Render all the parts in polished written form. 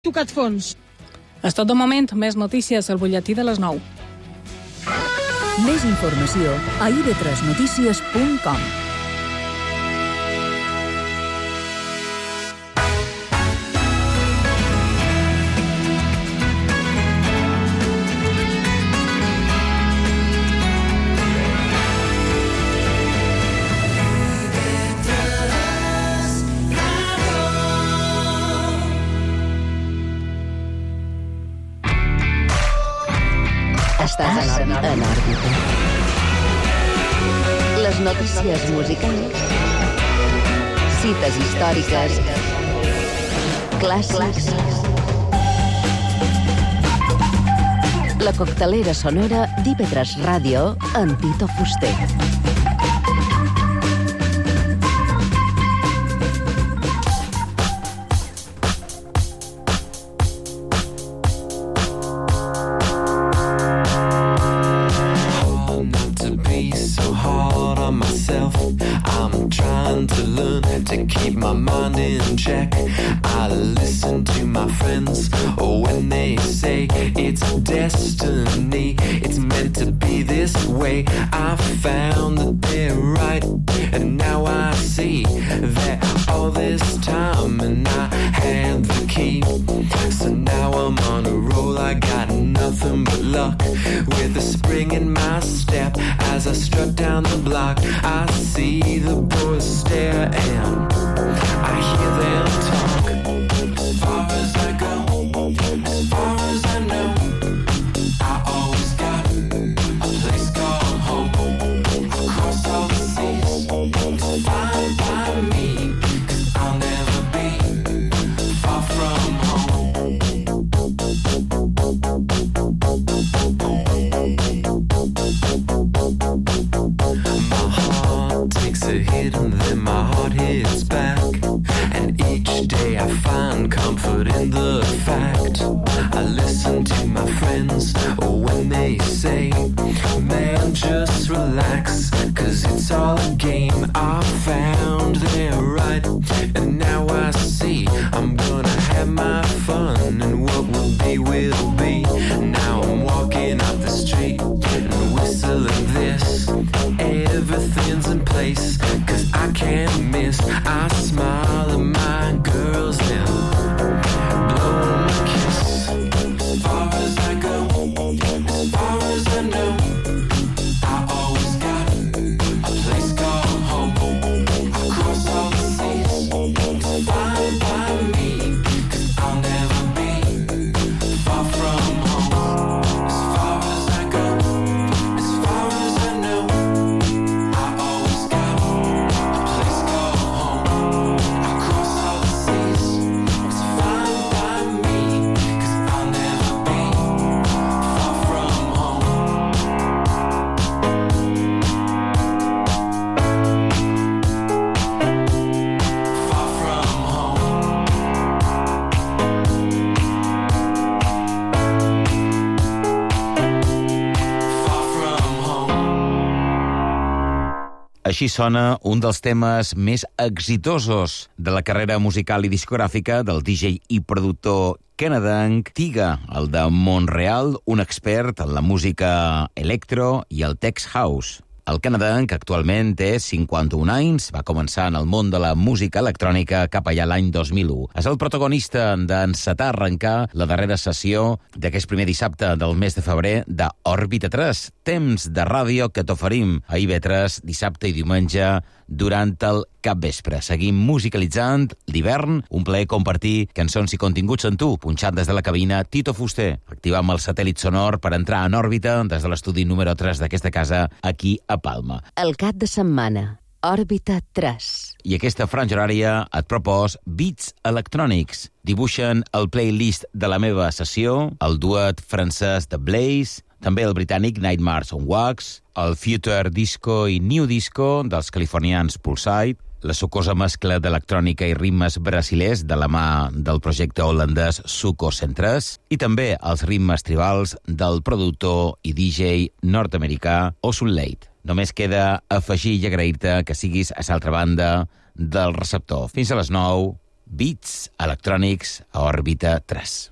tocat fons. És tot de moment, més notícies al butlletí de les 9. Més informació a ib3notícies.com. Estàs en òrbita. Les notícies musicals, cites històriques, clàssics, la coctelera sonora d'IV3 Ràdio amb Tito Fuster. To keep my mind in check, I listen to my friends when they say it's destiny, it's meant to be this way. I found that they're right, and now I see that all this time and I had the key. So now I'm on a roll, I got nothing but luck, with a spring in my step as I strut down the block. I see the boys stare and I hear them talk. As far as I go, as far as I know, I always got a place called home. Across all the seas, it's fine by me, 'cause I'll never be far from home. My heart takes a hit and then my heart hits back, and each day I find comfort in the fact I listen to my friends when they say, man, just relax, 'cause it's all a game. I found they're right, and now I see I'm gonna have my fun, and what will be will be. Now I'm walking up the street and whistling this, everything's in place, 'cause I can't miss. I smile at my girls and blow them a kiss. As far as I go, as far as I know, I always got a place called home. Across all the seas, it's fine by me, 'cause I'll never be far from home. As far as I go, as far as I know, I always got a place called home. Across all the seas, it's fine by me, 'cause I'll never be far from home. Far from home. Far from home. Així sona un dels temes més exitosos de la carrera musical i discogràfica del DJ i productor canadenc Tiga, el de Montreal, un expert en la música electro i el tech house. El canadenc actualment té 51 anys, va començar en el món de la música electrònica cap allà l'any 2001. És el protagonista d'encetar a arrencar la darrera sessió d'aquest primer dissabte del mes de febrer d'Òrbita 3, temps de ràdio que t'oferim a IB3 dissabte i diumenge durant el capvespre. Seguim musicalitzant l'hivern, un plaer compartir cançons i continguts amb tu, punxant des de la cabina Tito Fuster. Activam el satèl·lit sonor per entrar en òrbita des de l'estudi número 3 d'aquesta casa, aquí a Palma. El cap de setmana, Òrbita 3. I aquesta franja horària et propos Beats Electronics. Dibuixen el playlist de la meva sessió, el duet francès de Blaze, també el britànic Nightmares on Wax, el future disco i new disco dels californians Pulside, la sucosa mescla d'electrònica i ritmes brasilers de la mà del projecte holandès Suco Centres i també els ritmes tribals del productor i DJ nord-americà Osun Late. Només queda afegir i agrair-te que siguis a l'altra banda del receptor. Fins a les 9, Beats electrònics a òrbita 3.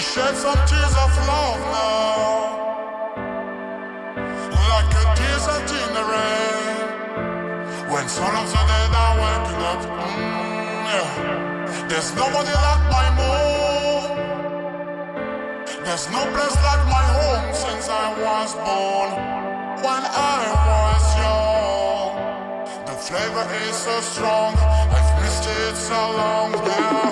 Shed some tears of love now, like a desert in the rain. When some of the dead are waking up, yeah. There's nobody like my moon. There's no place like my home since I was born. When I was young, the flavor is so strong. I've missed it so long now.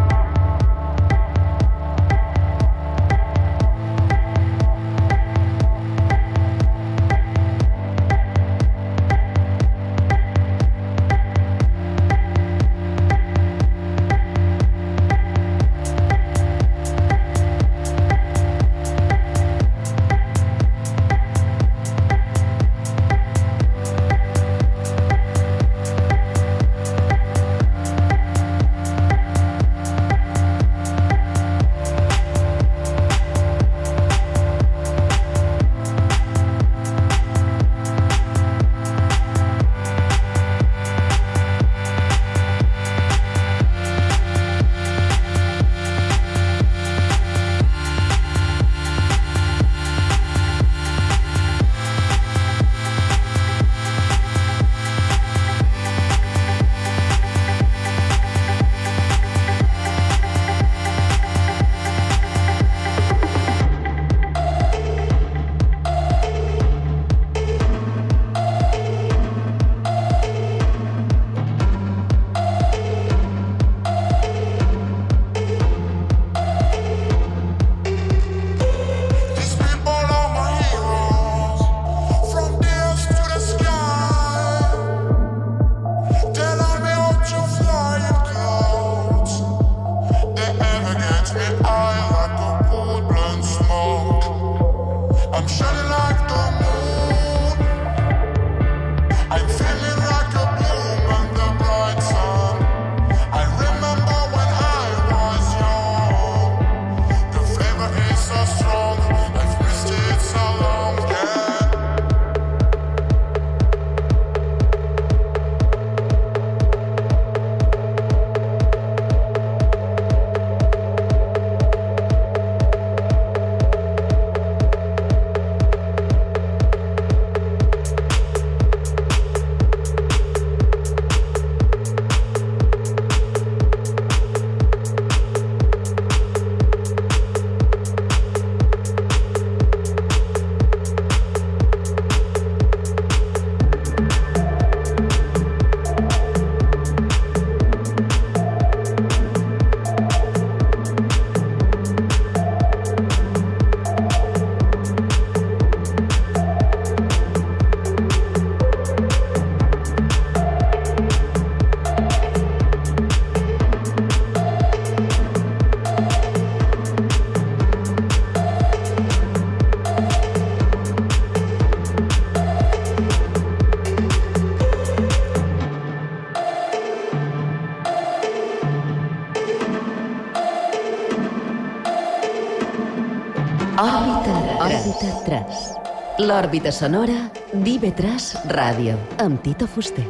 Òrbita 3. L'òrbita sonora d'IV3 Ràdio, amb Tito Fuster.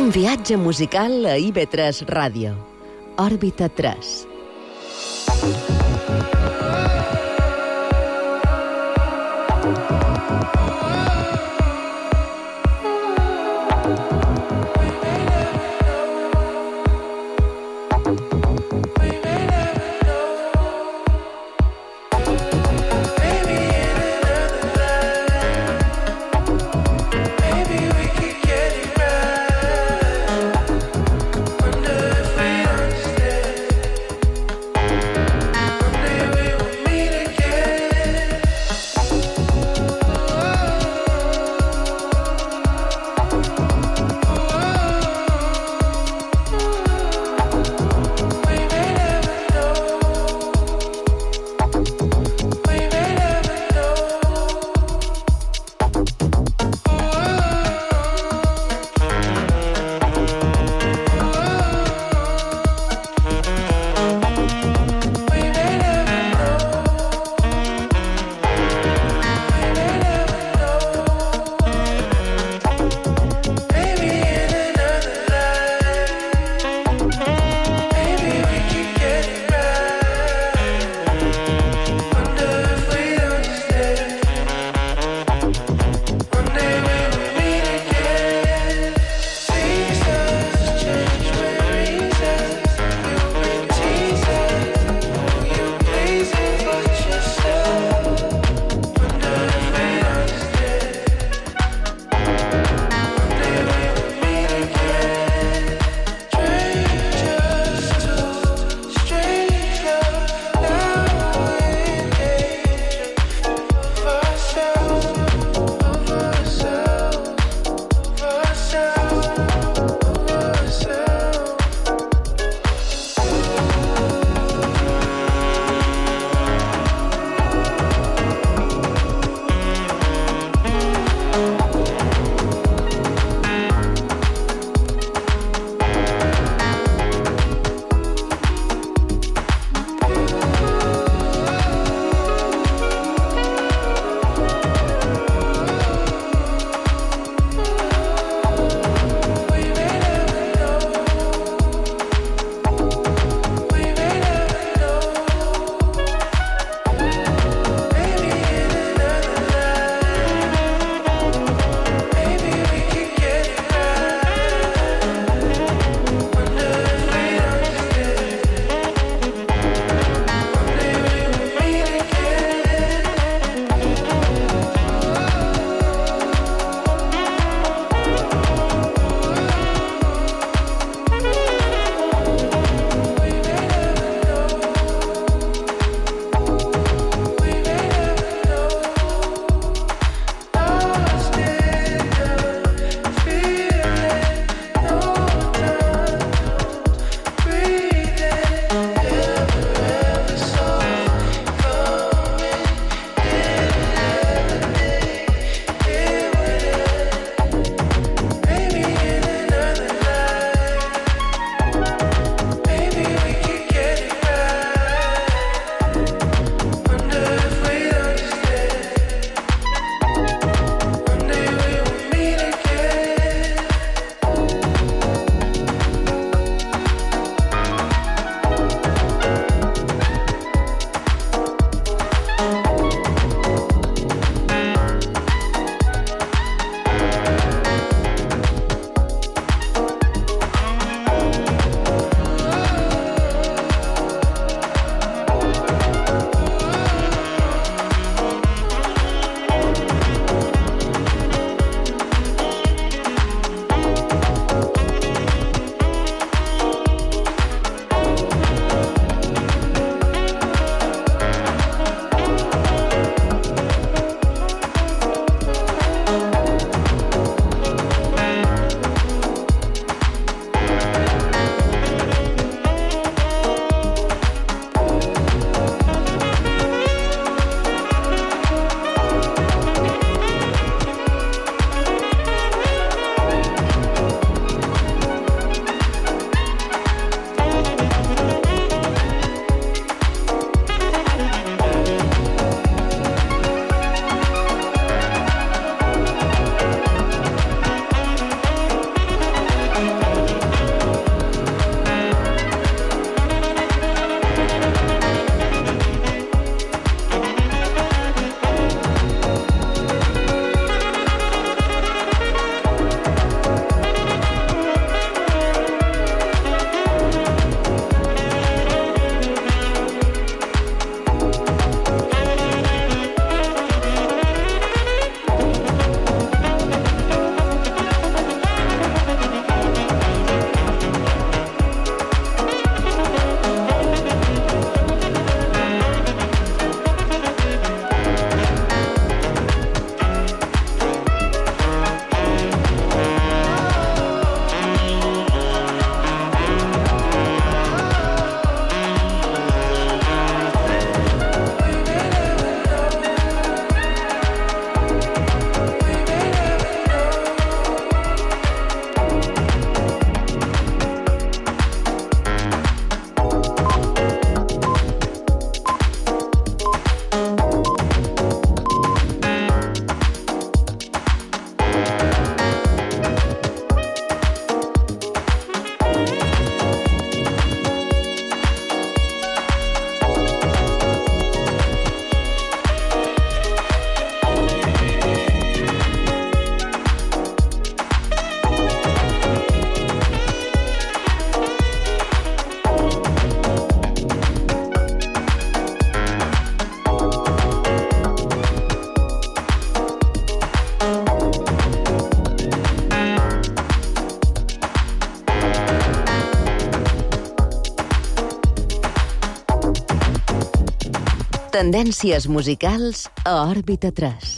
Un viatge musical a IB3 Ràdio. Òrbita 3. Tendències musicals a Òrbita 3.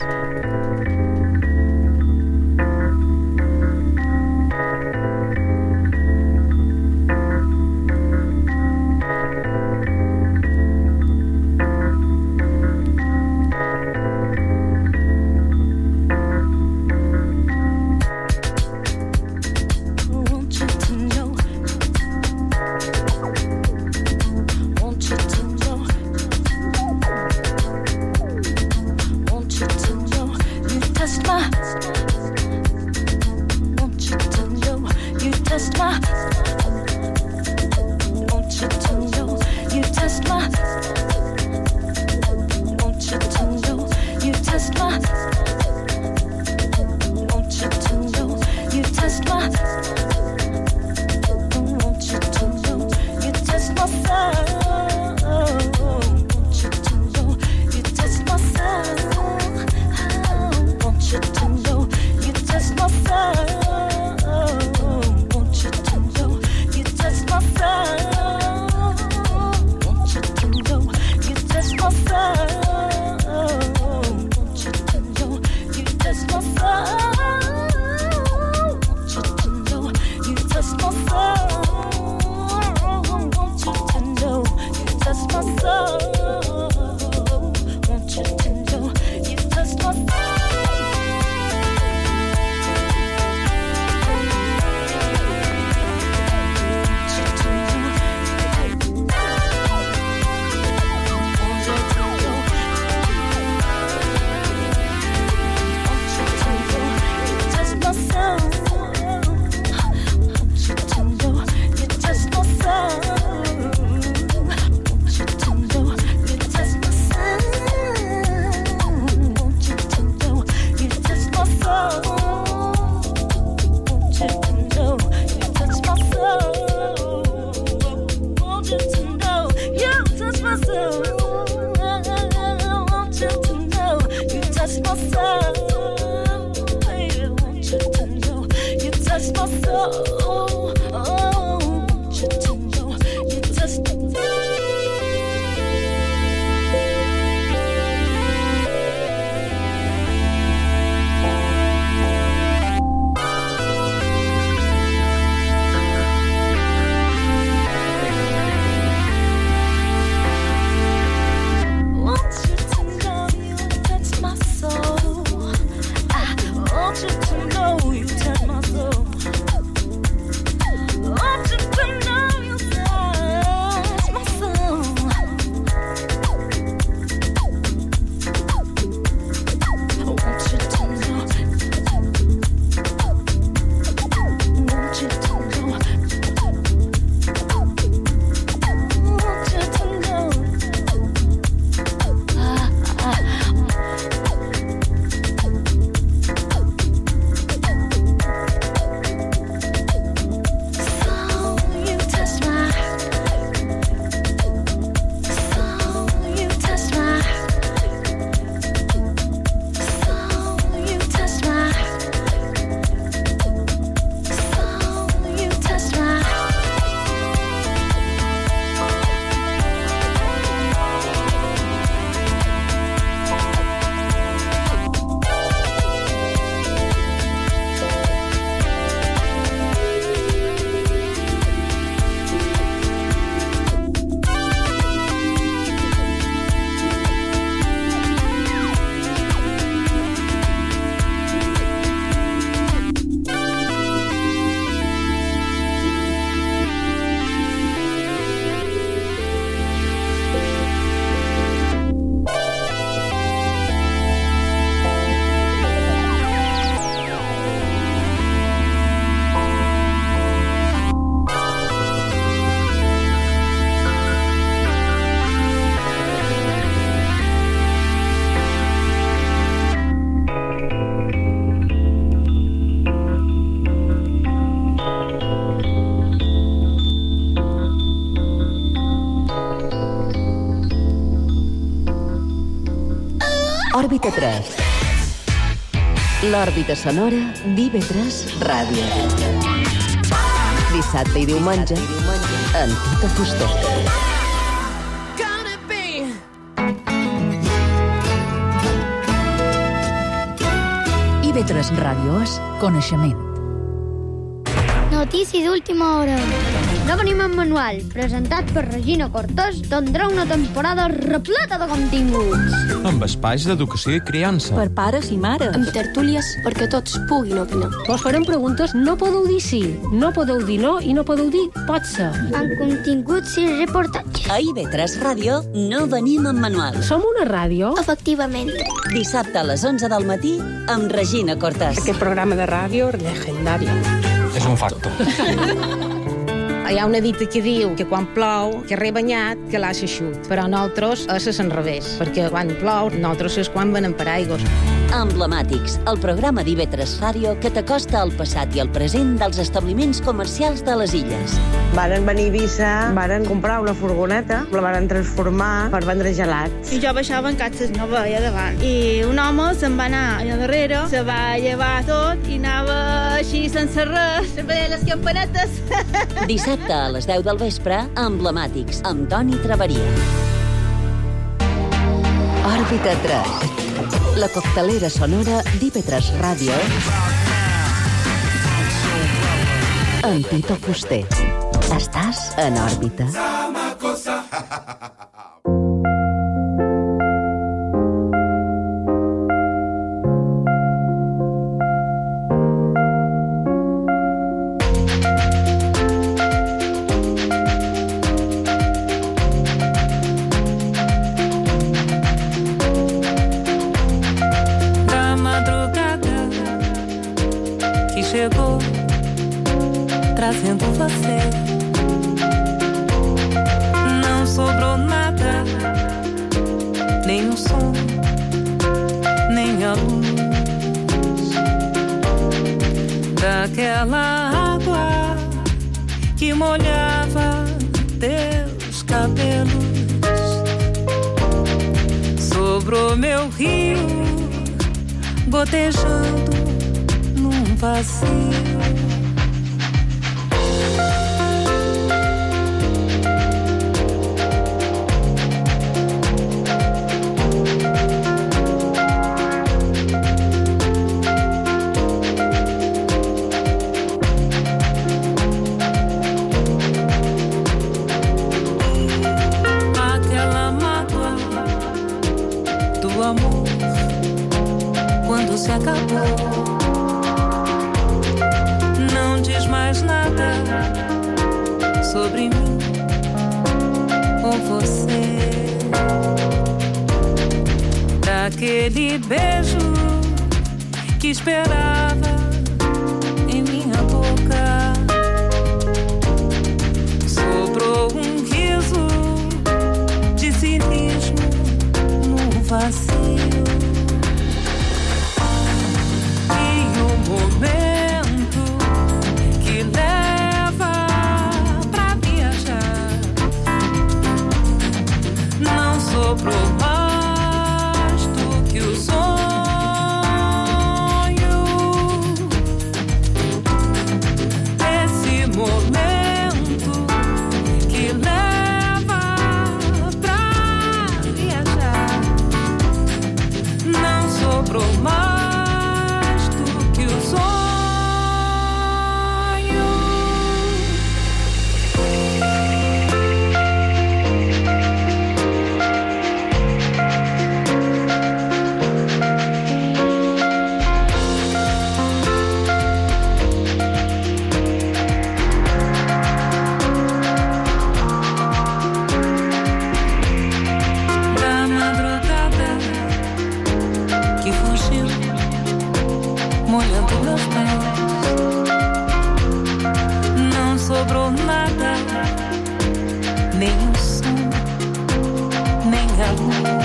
Òrbita 3. L'òrbita sonora d'IV3 Ràdio. Dissabte i diumenge, en Tita Fuster. IB3 Ràdio és coneixement. Notícies d'última hora. No venim en manual, presentat per Regina Cortés, tindrà una temporada repleta de continguts. Amb espais d'educació i criança. Per pares i mares. Amb tertúlies perquè tots puguin opinar. Vos farem preguntes, no podeu dir sí, no podeu dir no i no podeu dir pot ser. Amb continguts i reportatges. A IB3 Ràdio no venim en manual. Som una ràdio? Efectivament. Dissabte a les 11 del matí amb Regina Cortés. Aquest programa de ràdio legendari. És un facto. Hi ha una dita que diu que quan plou, que rebanyat, que l'ha eixut. Però nosaltres és l'enrevés, perquè quan plou, nosaltres és quan venen paraigües. Emblemàtics, el programa d'IB3 Ràdio que t'acosta al passat i al present dels establiments comercials de les illes. Varen venir a Eivissa, varen comprar una furgoneta, la varen transformar per vendre gelats. I jo baixava en catxes, no veia davant. I un home se'n va anar allà darrere, se va llevar tot i anava així sense res, sempre deia les campanetes. Dissabte a les 10 del vespre, Emblemàtics, amb Toni Traveria. Òrbita 3. La coctelera sonora d'IB3 Ràdio amb Tito Fuster. Estàs en òrbita. Chegou trazendo você. Não sobrou nada, nem o som, nem a luz daquela água que molhava teus cabelos. Sobrou meu rio gotejando vazio. Aquela mágoa do amor quando se acabou. Mais nada sobre mim ou você. Daquele beijo que esperava em minha boca, sobrou um riso de cinismo no vazio. E o momento sobrou mais do que o sonho. Esse momento que leva pra viajar. Não sobrou mais do que o sonho. Sobrou nada, nem o som, nem a luz.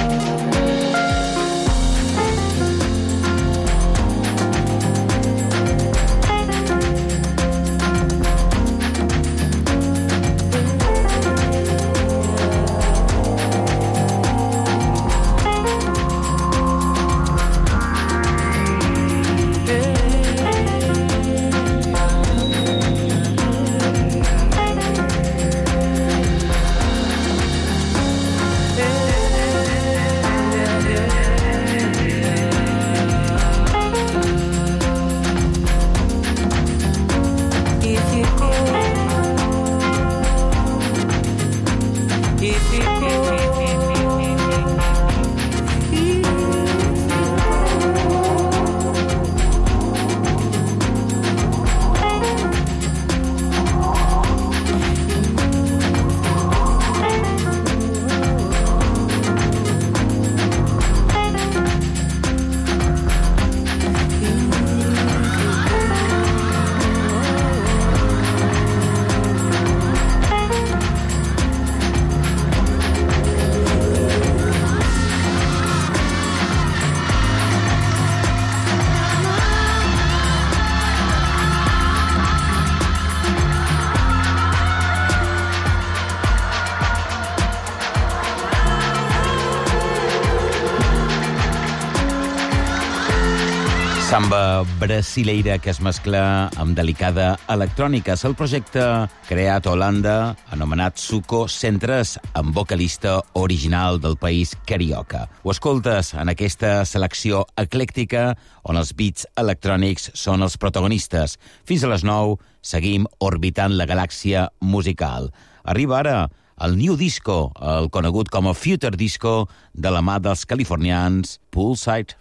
Samba brasileira que es mescla amb delicada electrònica. És el projecte creat a Holanda, anomenat Suco, centres amb vocalista original del país carioca. Ho escoltes en aquesta selecció eclèctica on els beats electrònics són els protagonistes. Fins a les 9 seguim orbitant la galàxia musical. Arriba ara el New Disco, el conegut com a Future Disco, de la mà dels californians Poolside.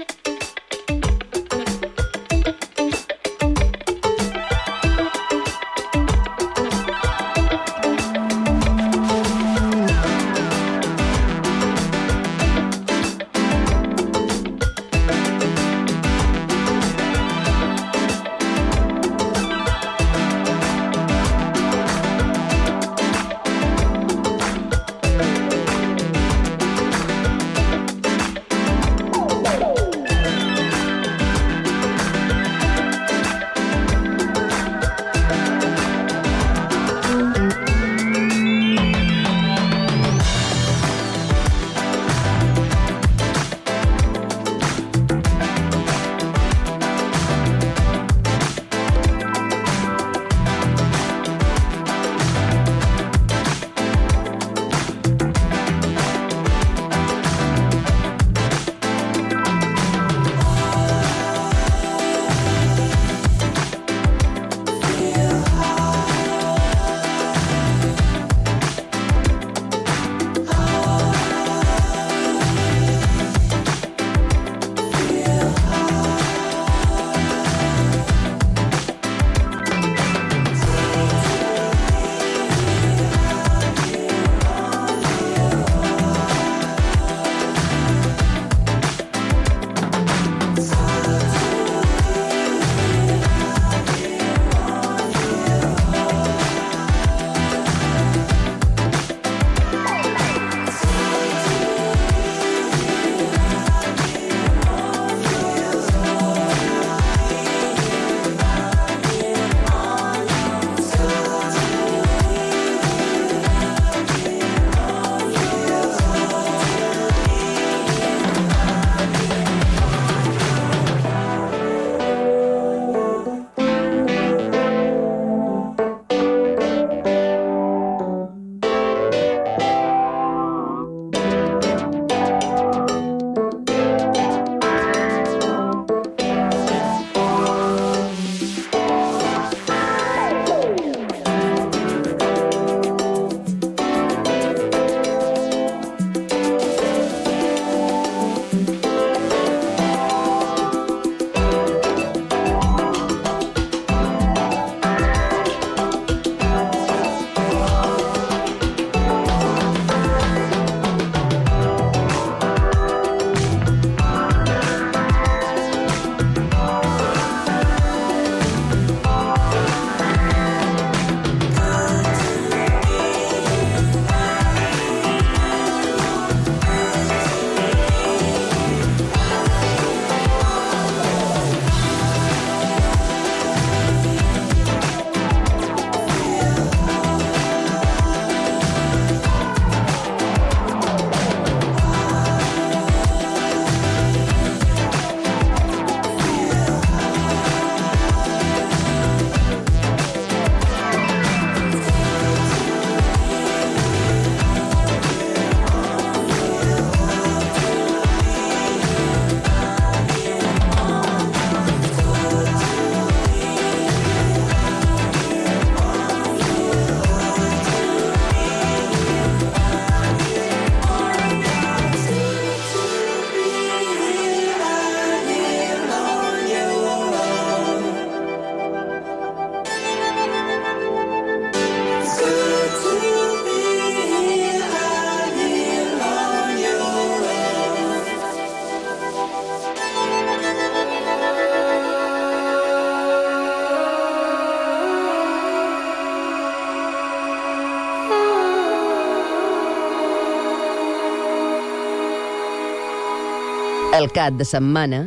El cap de setmana,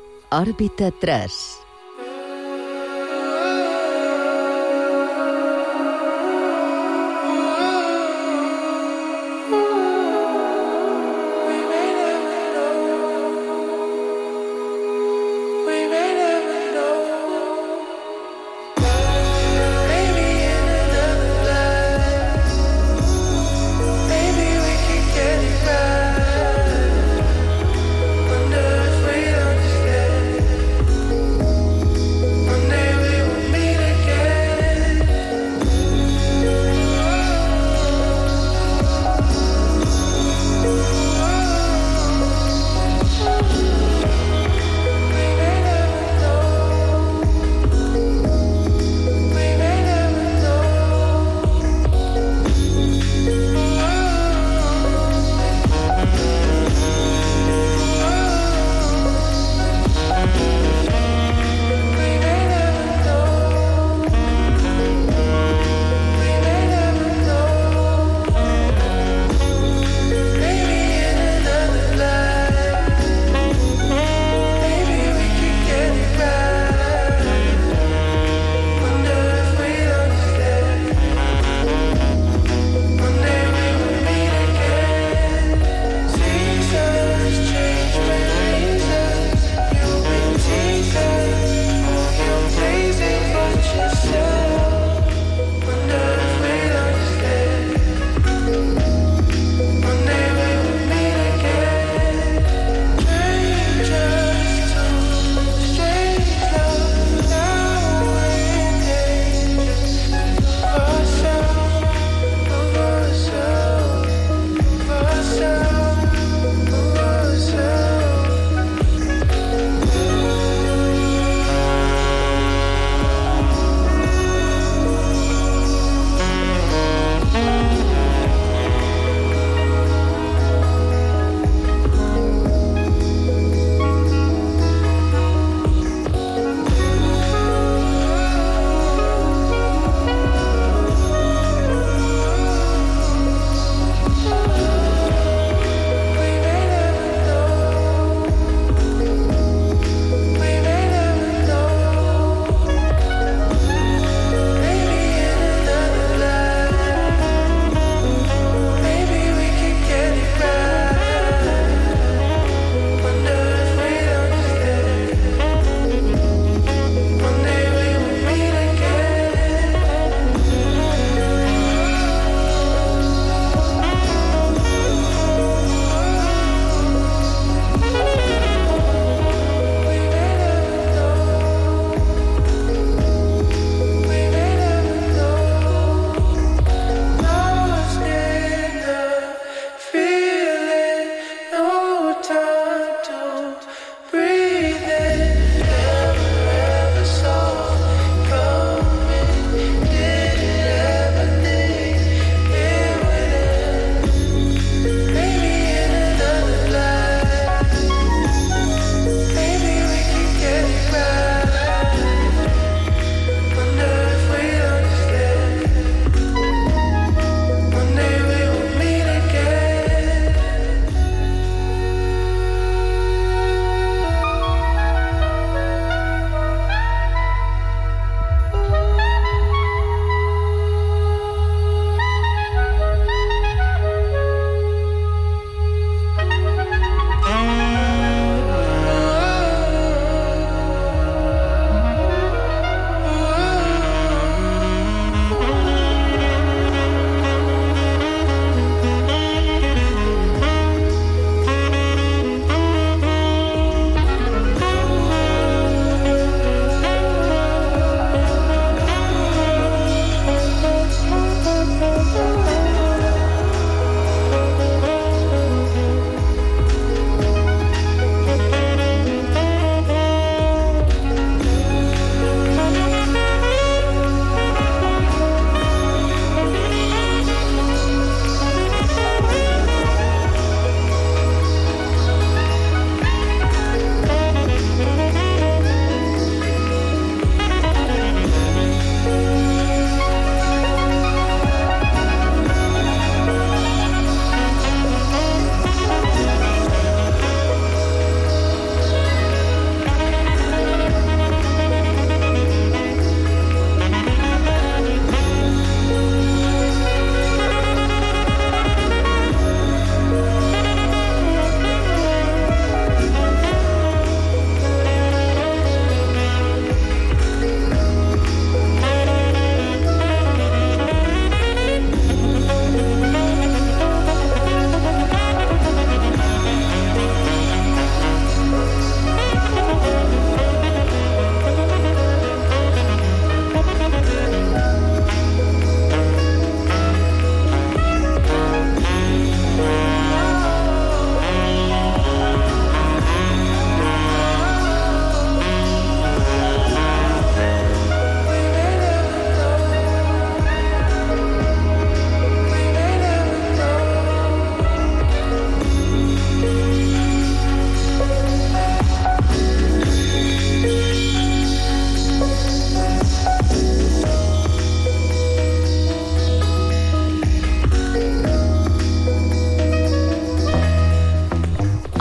Òrbita 3. We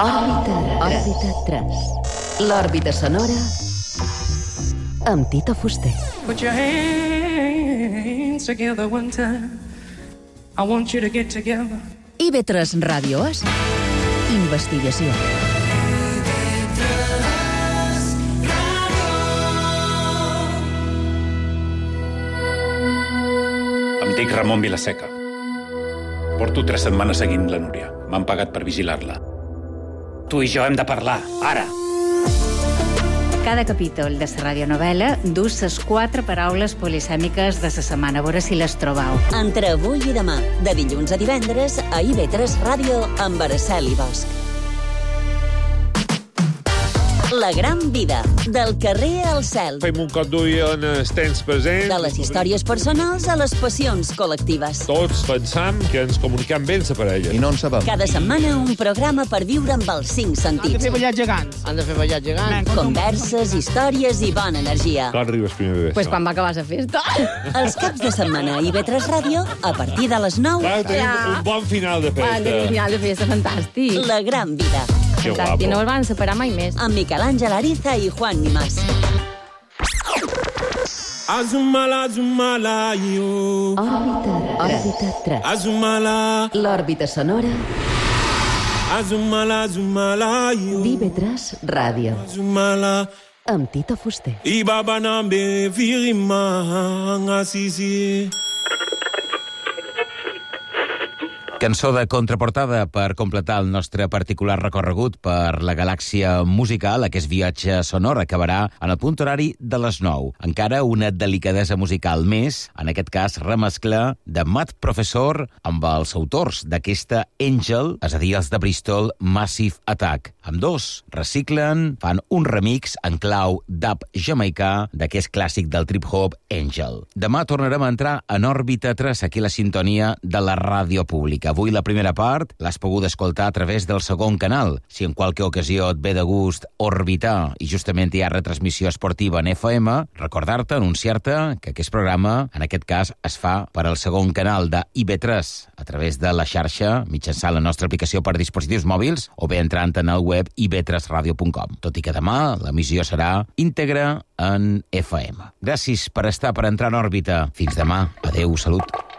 Òrbita 3. L'òrbita sonora amb Tito Fuster. Put your hands together one time. I want you to get together. IB3 Ràdio és investigació. Em dic Ramon Vilaseca. Porto 3 setmanes seguint la Núria. M'han pagat per vigilar-la. Tu i jo hem de parlar, ara. Cada capítol de la radionovel·la dus les 4 paraules polisèmiques de la setmana. A veure si les trobau. Entre avui i demà, de dilluns a divendres, a IB3 Ràdio amb Araceli Bosch. La gran vida, del carrer al cel. Fem un cop d'ull en els temps presents. De les històries personals a les passions col·lectives. Tots pensam que ens comunicam bé la parella. I no en sabem. Cada setmana un programa per viure amb els 5 sentits. Han de fer ballar gegants. Han de fer ballar gegants. Converses, històries i bona energia. Quan arribes primer de Pues quan va acabar la festa. Els caps de setmana a IB3 Ràdio, a partir de les 9. Clar, tenim un bon final de festa. Un final de festa fantàstic. La gran vida. Que guapo. I no el van separar mai més. Amb Miquel Àngel Ariza i Juan Nimas. Azumala, azumala, yo. Òrbita 3. Azumala. L'òrbita sonora Azumala, azumala, yo. d'IB3 Ràdio. Azumala. Amb Tito Fuster. Ibaba nambe virima ngasisi. Cançó de contraportada per completar el nostre particular recorregut per la galàxia musical. Aquest viatge sonor acabarà en el punt horari de les 9. Encara una delicadesa musical més, en aquest cas remescla de Mad Professor amb els autors d'aquesta Angel, és a dir, els de Bristol, Massive Attack. Amb dos reciclen, fan un remix en clau dub jamaicà d'aquest clàssic del trip-hop Angel. Demà tornarem a entrar en òrbita 3, aquí la sintonia de la ràdio pública. Avui la primera part l'has pogut escoltar a través del segon canal. Si en qualque ocasió et ve de gust orbitar i justament hi ha retransmissió esportiva en FM, recordar-te, anunciar-te que aquest programa, en aquest cas, es fa per al segon canal de IB3 a través de la xarxa, mitjançant la nostra aplicació per dispositius mòbils o bé entrant en el web ib3radio.com. Tot i que demà l'emissió serà íntegra en FM. Gràcies per estar, per entrar en òrbita. Fins demà. Adéu, salut.